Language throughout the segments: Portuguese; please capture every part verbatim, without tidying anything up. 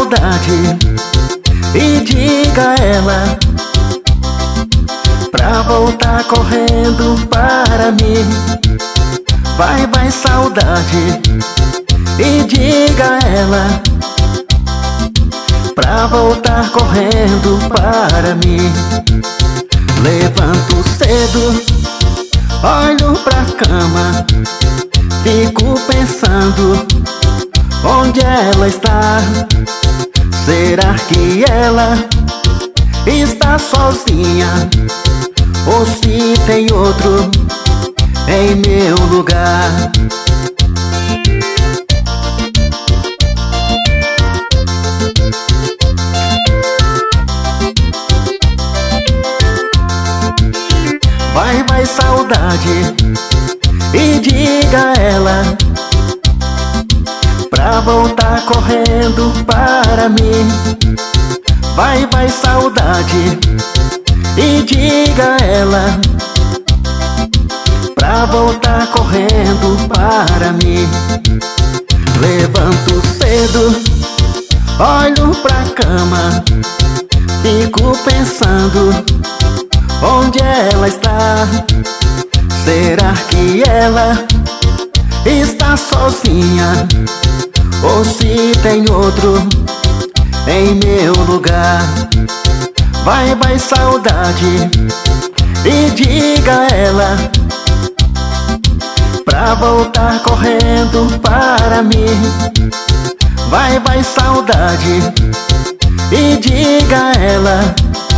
saudade e diga a ela pra voltar correndo para mim. Vai, vai saudade e diga a ela pra voltar correndo para mim. Levanto cedo, olho pra cama, fico pensando onde ela está. Será que ela está sozinha ou se tem outro em meu lugar? Vai, vai saudade e diga a ela pra voltar correndo para mim. Vai, vai saudade e diga a ela pra voltar correndo para mim. Levanto cedo, olho pra cama, fico pensando onde ela está. Será que ela está sozinha ou se tem outro em meu lugar? Vai, vai saudade e diga a ela pra voltar correndo para mim. Vai, vai saudade e diga a ela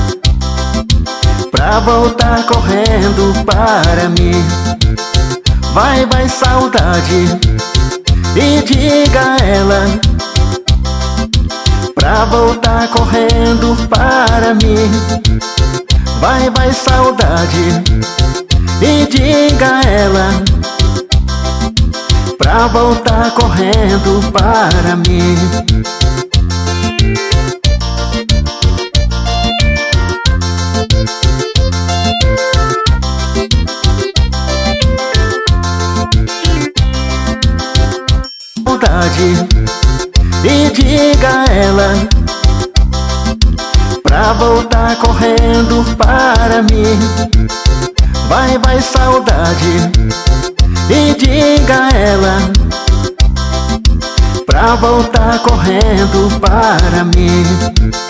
pra voltar correndo para mim. Vai, vai saudade e diga a ela pra voltar correndo para mim. Vai, vai saudade e diga a ela pra voltar correndo para mim. E diga a ela pra voltar correndo para mim. Vai, vai saudade e diga a ela pra voltar correndo para mim.